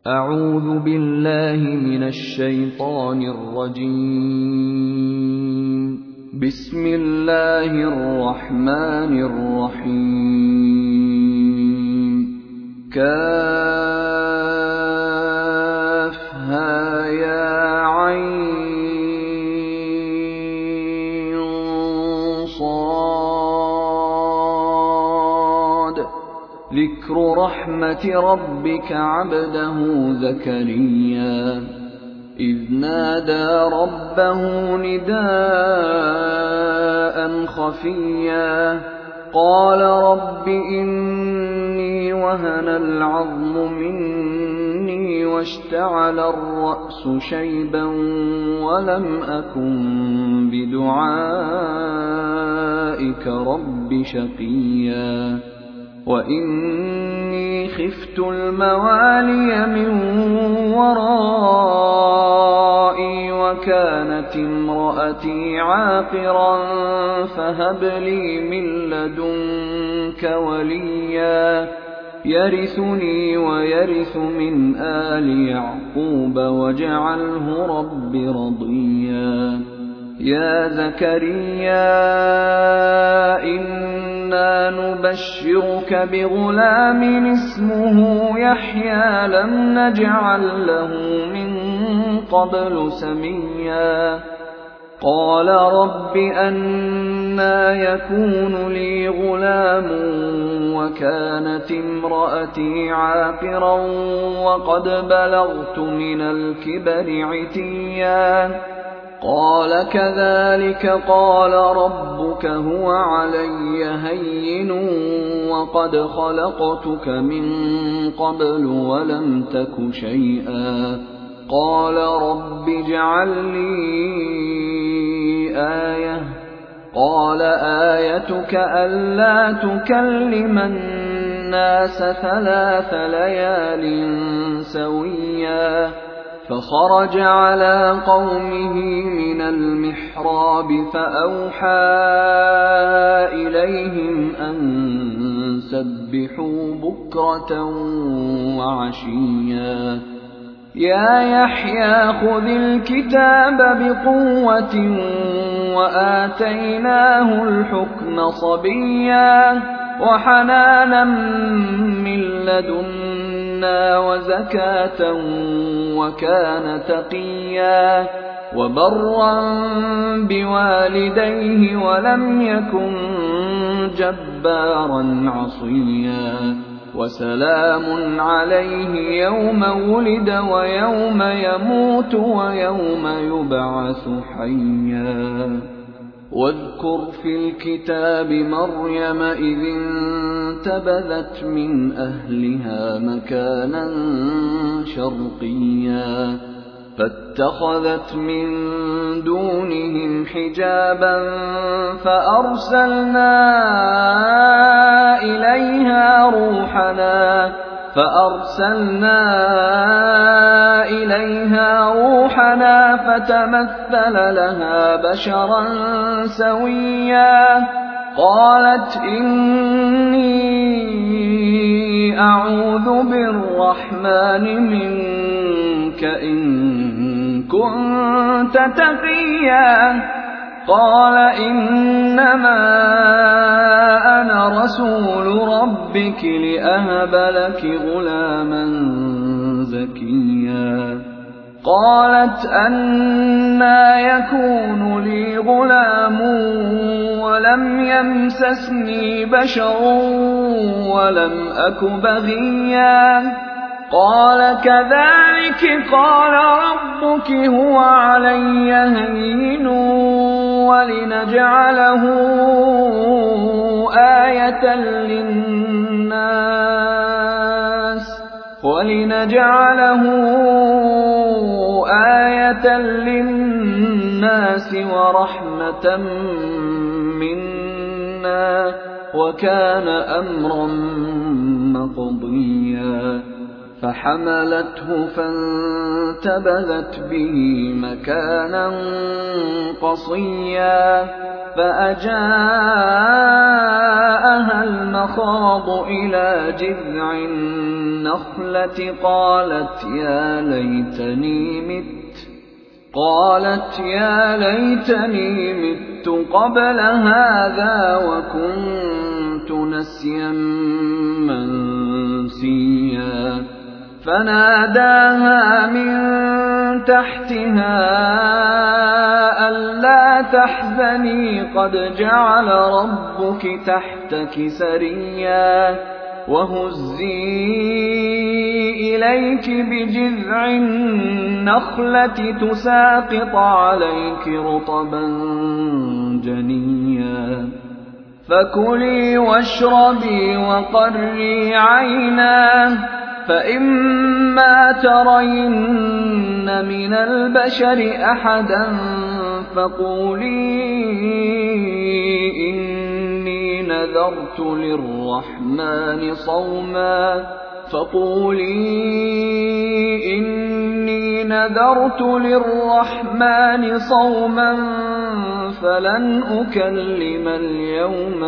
أعوذ بالله من الشيطان الرجيم. بسم الله الرحمن الرحيم. كافها يا عين صاد. ذكر رحمة ربك عبده زكريا إذ نادى ربه نداء خفيا قال رب إني وهن العظم مني واشتعل الرأس شيبا ولم أكن بدعائك رب شقيا وإني خفت الموالي من ورائي وكانت امرأتي عاقرا فهب لي من لدنك وليا يرثني ويرث من آل يعقوب واجعله رب رضيا. يا زكريا إنا نبشرك بغلام اسمه يحيى لم نجعل له من قبل سميا. قال رب أنى يكون لي غلام وكانت امرأتي عاقرا وقد بلغت من الكبر عتيا. قال كذلك قال ربك هو علي هين وقد خلقتك من قبل ولم تك شيئا. قال رب اجعل لي آية. قال آيتك ألا تكلم الناس 3 ليال سويا. فخرج على قومه من المحراب فأوحى إليهم أن سبحوا بكرة وعشيا. يا يحيى خذ الكتاب بقوة وآتيناه الحكم صبيا وحنانا من لدنا وزكاة وكان تقيا وبرا بوالديه ولم يكن جبارا عصيا. وسلام عليه يوم ولد ويوم يموت ويوم يبعث حيا. واذكر في الكتاب مريم إذ انتبذت من أهلها مكانا شرقيا فاتخذت من دونهم حجابا فأرسلنا إليها روحنا فتمثل لها بشرا سويا. قالت إني أعوذ بالرحمن منك إن كنت تقيا. قال إنما أنا رسول ربك لأهب لك غلاما زكيا. قالت أنى يكون لي غلام ولم يمسسني بشر ولم أك بغيا. قال كذلك قال ربك هو علي هين ولنجعله آية للناس ورحمة منا وكان أمرا مقضيا. فحملته فانتبذت به مكانا قصيا فأجاءها المخاض إلى جذع النخلة قالت يا ليتني مت قبل هذا وكنت نسيا منسيا فناداها من تحتها ألا تحزني قد جعل ربك تحتك سريا وهزي إليك بجذع النخلة تساقط عليك رطبا جنيا فكلي واشربي وقري عينا فإما ترين من البشر أحدا فقولي إني نذرت للرحمن صوما فلن أكلم اليوم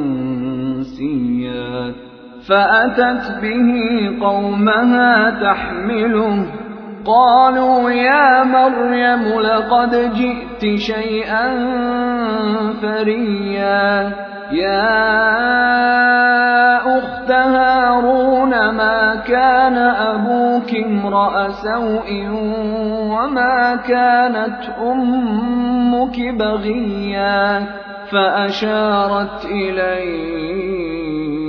إنسيا فأتت به قومها تحمله قالوا يا مريم لقد جئت شيئا فريا يا أخت هارون ما كان أبوك امرأ سوء وما كانت أمك بغيا فأشارت إليه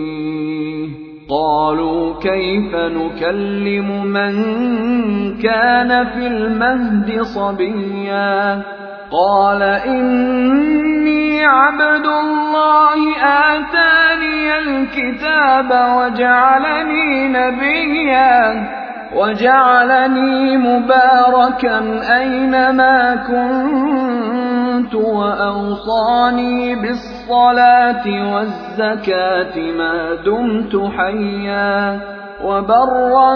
قالوا كيف نكلم من كان في المهد صبيا قال إني عبد الله آتاني الكتاب وجعلني نبيا وجعلني مباركا أينما كنت وأوصاني بالصلاة والزكاة ما دمت حيا وبرا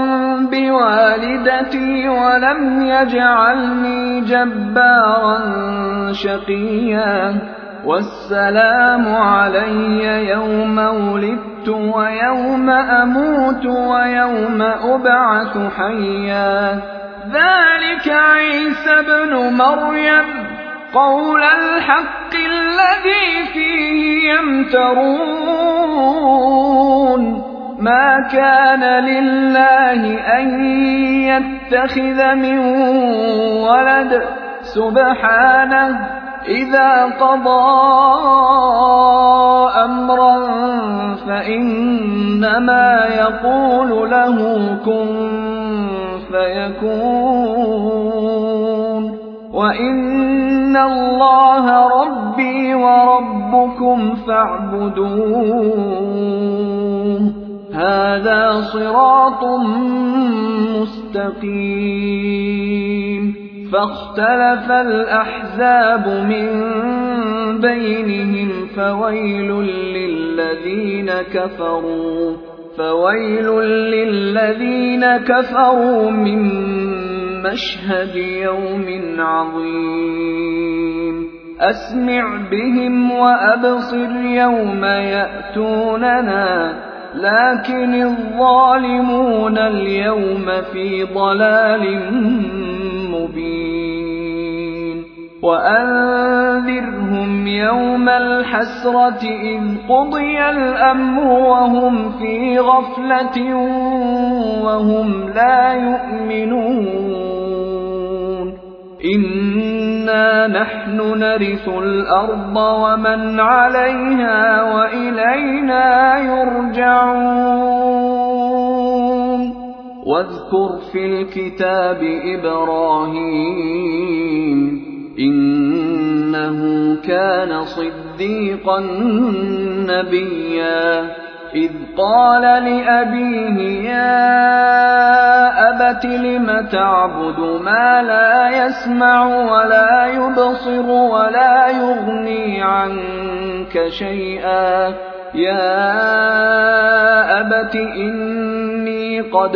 بوالدتي ولم يجعلني جبارا شقيا والسلام علي يوم ولدت ويوم أموت ويوم أبعث حيا ذلك عيسى ابن مريم قول الحق الذي فيه يمترون ما كان لله أن يتخذ من ولد سبحانه إذا قضى أمرا فإنما يقول له كن فيكون وإن الله ربي وربكم فاعبدوه هذا صراط مستقيم فاختلف الأحزاب من بينهم فويل للذين كفروا من مشهد يوم عظيم أسمع بهم وأبصر يوم يأتوننا لكن الظالمون اليوم في ضلال مبين وأنذرهم يوم الحسرة إذ قضي الأمر وهم في غفلة وهم لا يؤمنون إنا نحن نرث الأرض ومن عليها وإلينا يرجعون واذكر في الكتاب إبراهيم إنه كان صديقا نبيا إذ قال لأبيه يا أبت لم تعبد ما لا يسمع ولا يبصر ولا يغني عنك شيئا يا أبت إني قد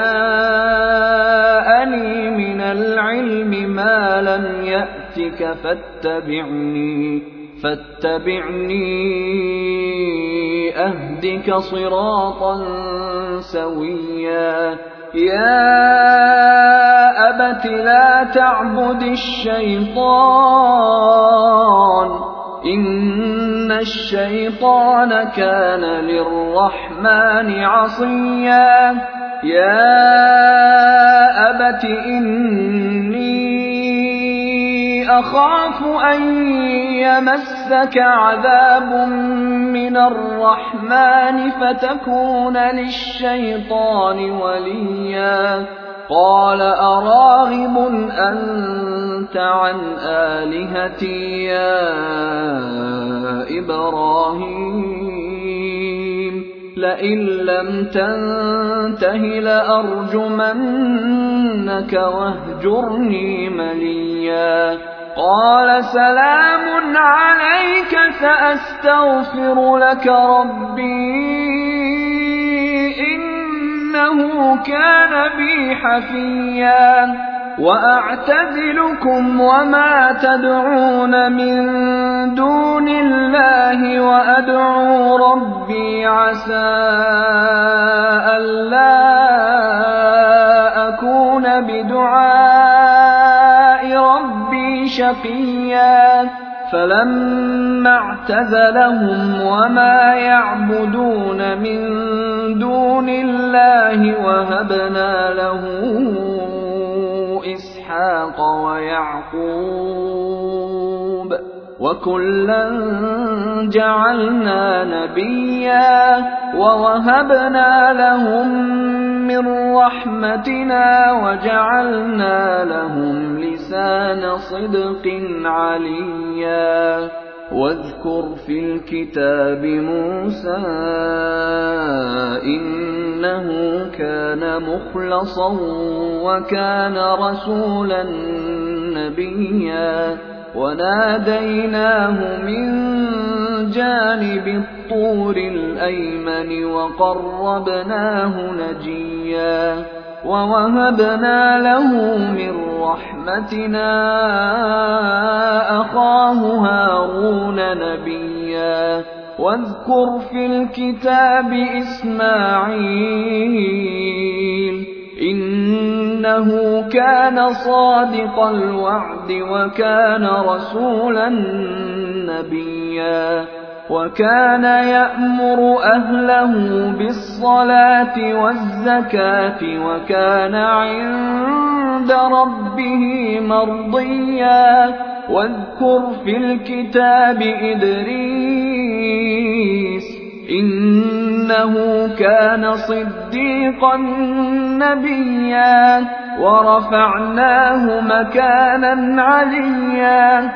جاءني من العلم ما لم يأتك فاتبعني أهدك صراطا سويا يا أبت لا تعبد الشيطان إن الشيطان كان للرحمن عصيا يا أبت إني أخاف أن يمسك عذاب من الرحمن فتكون للشيطان وليا قال أراغب أنت عن آلهتي يا إبراهيم لئن لم تنته لأرجمنك واهجرني مليا قال سلام عليك سأستغفر لك ربي إنه كان بي حفيا وأعتزلكم وما تدعون من دون الله وأدعو ربي عسى ألا أكون بدعاء ربي شقيا فلما اعتزلهم وما يعبدون من دون الله وهبنا له إسحاق ويعقوب وكلا جعلنا نبيا ووهبنا لهم من رحمتنا وجعلنا لهم لسان صدق عليا واذكر في الكتاب موسى إنه كان مخلصا وكان رسولا نبيا وناديناه من جانب الطور الأيمن وقربناه نجيا ووهبنا له من رحمتنا أخاه هارون نبيا واذكر في الكتاب إسماعيل إنه كان صادق الوعد وكان رسولا نبيا وكان يأمر أهله بالصلاة والزكاة وكان عند ربه مرضيا واذكر في الكتاب إدريس إنه كان صديقا نبيا ورفعناه مكانا عليا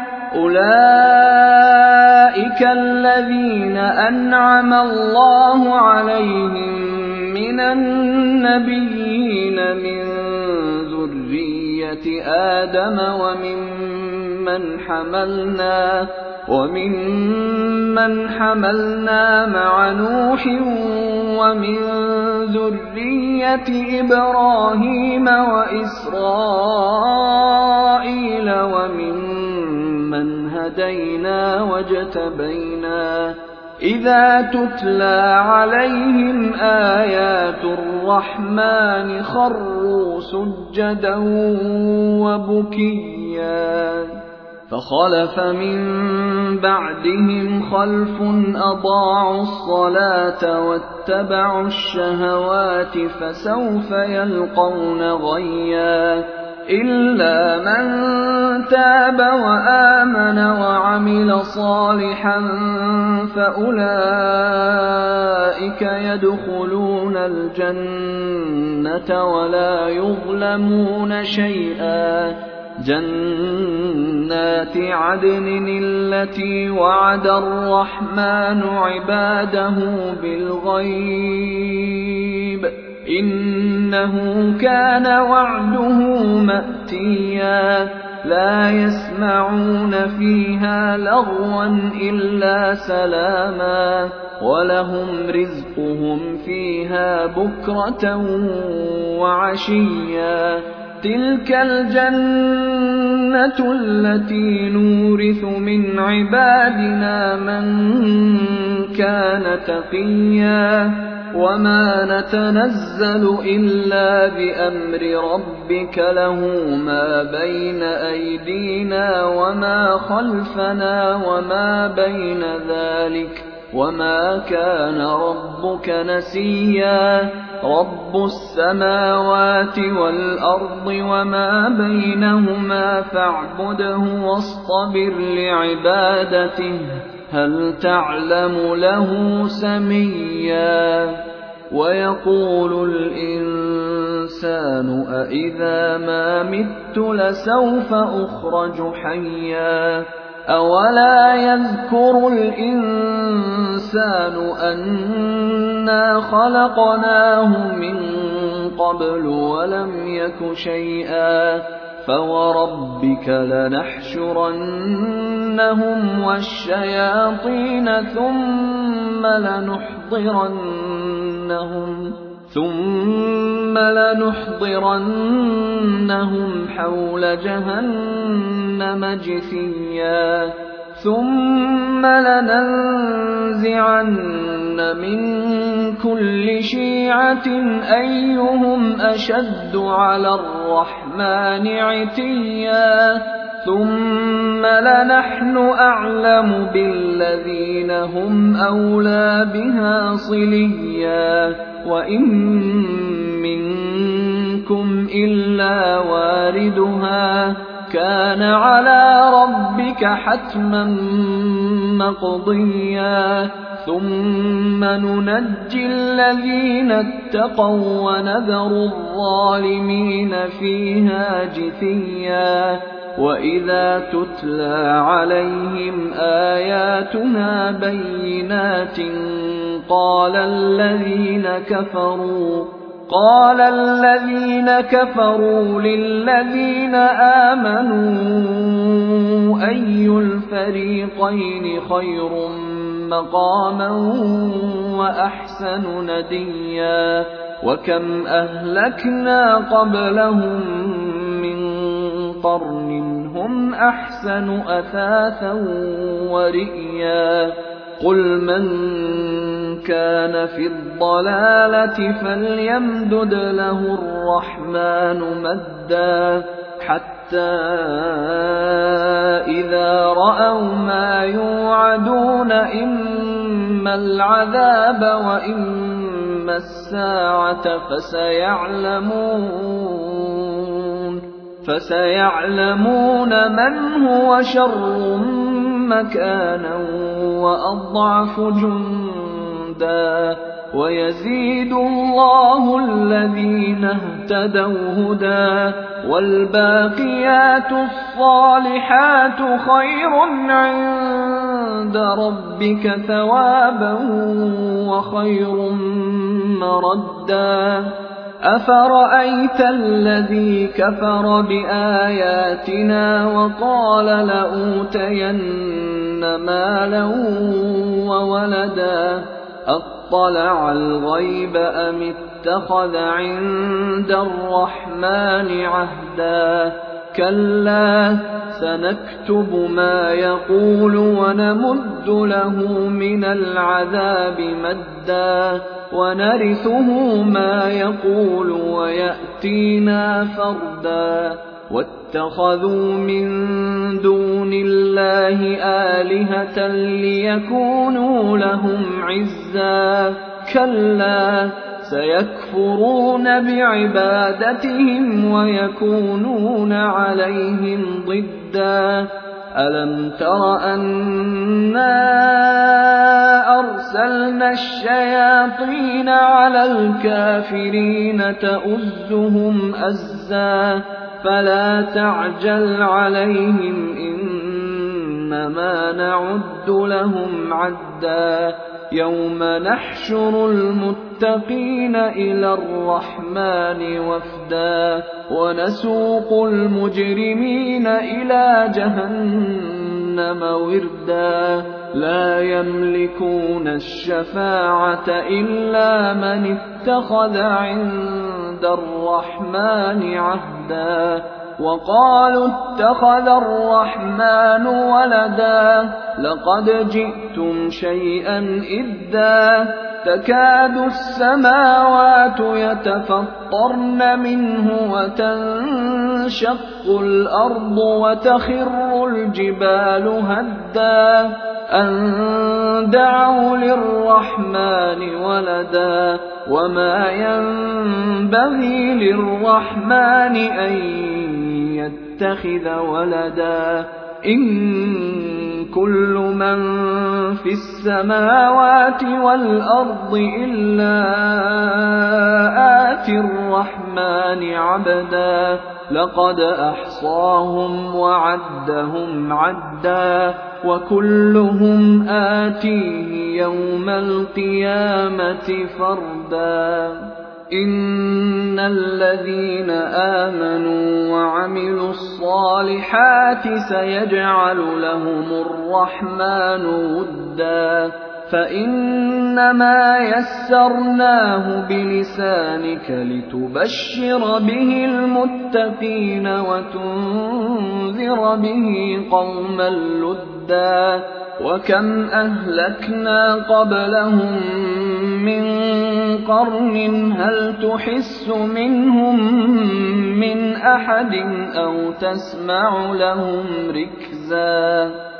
أولئك الذين أنعم الله عليهم من النبيين من ذرية آدم وممن حملنا مع نوح ومن ذرية إبراهيم وإسرائيل وممن هدينا واجتبينا إذا تتلى عليهم آيات الرحمن خروا سجدا وبكيا فخلف من بعدهم خلف أضاعوا الصلاة واتبعوا الشهوات فسوف يلقون غيا إلا من تاب وآمن وعمل صالحا فأولئك يدخلون الجنة ولا يظلمون شيئا جنات عدن التي وعد الرحمن عباده بالغيب إنه كان وعده مأتيا لا يسمعون فيها لغوا إلا سلاما ولهم رزقهم فيها بكرة وعشيا تلك الجنة السُنَّةُ الَّتِي نُورِثُ مِنْ عِبَادِنَا مَنْ كَانَ تَقِيًّا وَمَا نَتَنَزَّلُ إِلَّا بِأَمْرِ رَبِّكَ لَهُ مَا بَيْنَ أَيْدِينَا وَمَا خَلْفَنَا وَمَا بَيْنَ ذَلِكَ وَمَا كَانَ رَبُّكَ نَسِيًّا رَبُّ السَّمَاوَاتِ وَالْأَرْضِ وَمَا بَيْنَهُمَا فَاعْبُدْهُ وَاصْطَبِرْ لِعِبَادَتِهِ هَلْ تَعْلَمُ لَهُ سَمِيًّا وَيَقُولُ الْإِنسَانُ أَإِذَا مَا مِتُّ لَسَوْفَ أُخْرَجُ حَيًّا أَوَلَا يَذْكُرُ الْإِنسَانُ أَنَّا خَلَقْنَاهُ مِن قَبْلُ وَلَمْ يَكُ شَيْئًا فَوَرَبِّكَ لَنَحْشُرَنَّهُمْ وَالشَّيَاطِينَ ثُمَّ لَنُحْضِرَنَّهُمْ حَوْلَ جَهَنَّمَ جِثِيًّا ثُمَّ لَنَنزِعَنَّ مِن كُلِّ شِيعَةٍ أَيُّهُمْ أَشَدُّ عَلَى الرَّحْمَنِ عِتِيًّا ثُمَّ لَنَحْنُ أَعْلَمُ بِالَّذِينَ هُمْ أَوْلَىٰ بِهَا صِلِيًّا وَإِن مِّنكُمْ إِلَّا وَارِدُهَا كَانَ عَلَىٰ رَبِّكَ حَتْمًا مَّقْضِيًّا ثُمَّ نُنَجِّي الَّذِينَ اتَّقَوا وَّنَذَرُ الظَّالِمِينَ فِيهَا جِثِيًّا وَإِذَا تُتْلَىٰ عَلَيْهِمْ آيَاتُنَا بَيِّنَاتٍ قَالَ الَّذِينَ كَفَرُوا لِلَّذِينَ آمَنُوا أَيُّ الْفَرِيقَيْنِ خَيْرٌ مَّقَامًا وَأَحْسَنُ نَدِيًّا وَكَمْ أَهْلَكْنَا قَبْلَهُم مِّن قَرْنٍ هُمْ أَحْسَنُ أَثَاثًا وَرِئْيًا قُلْ مَن كَانَ فِي الضَّلَالَةِ فَلْيَمْدُدْ لَهُ الرَّحْمَٰنُ مَدًّا حَتَّىٰ إِذَا رَأَوْا مَا يُوعَدُونَ إِمَّا الْعَذَابَ وَإِمَّا السَّاعَةَ فَسَيَعْلَمُونَ مَنْ هُوَ شَرٌّ مَّكَانًا وَأَضْعَفُ جُندًا وَيَزِيدُ اللَّهُ الَّذِينَ اهْتَدَوْا هُدًى وَالْبَاقِيَاتُ الصَّالِحَاتُ خَيْرٌ عِندَ رَبِّكَ ثَوَابًا وَخَيْرٌ مَّرَدًّا أَفَرَأَيْتَ الَّذِي كَفَرَ بِآيَاتِنَا وَقَالَ لَأُوتَيَنَّ مَالًا وَوَلَدًا أَطَّلَعَ الْغَيْبَ أَمِ اتَّخَذَ عِندَ الرَّحْمَٰنِ عَهْدًا كَلَّا سَنَكْتُبُ مَا يَقُولُ وَنَمُدُّ لَهُ مِنَ الْعَذَابِ مَدًّا وَنَرِثُهُ مَا يَقُولُ وَيَأْتِينَا فَرْدًا وَاتَّخَذُوا مِن دُونِ اللَّهِ آلِهَةً لِّيَكُونُوا لَهُمْ عِزًّا كَلَّا سَيَكْفُرُونَ بِعِبَادَتِهِمْ وَيَكُونُونَ عَلَيْهِمْ ضِدًّا أَلَمْ تَرَ أَنَّا أَرْسَلْنَا الشَّيَاطِينَ عَلَى الْكَافِرِينَ تَؤُزُّهُمْ أَزًّا فَلَا تَعْجَلْ عَلَيْهِمْ إِنَّمَا نَعُدُّ لَهُمْ عَدًّا يَوْمَ نَحْشُرُ الْمُتَّقِينَ إِلَى الرَّحْمَٰنِ وَفْدًا وَنَسُوقُ الْمُجْرِمِينَ إِلَىٰ جَهَنَّمَ وِرْدًا لَّا يَمْلِكُونَ الشَّفَاعَةَ إِلَّا مَنِ اتَّخَذَ عِندَ الرَّحْمَٰنِ عَهْدًا وقالوا اتخذ الرحمن ولدا لقد جئتم شيئا إدا تكاد السماوات يتفطرن منه وتنشق الأرض وتخر الجبال هدا أن دعوا للرحمن ولدا وما ينبغي للرحمن أن يتخذ ولدا إن كل من في السماوات والأرض إلا آتي الرحمن عبدا لقد أحصاهم وعدهم عدا وكلهم آتيه يوم القيامة فردا إن الذين آمنوا وعملوا الصالحات سيجعل لهم الرحمن ودا فإنما يسرناه بلسانك لتبشر به المتقين وتنذر به قوما لدا وكم أهلكنا قبلهم من قرن هل تحس منهم من أحد أو تسمع لهم ركزا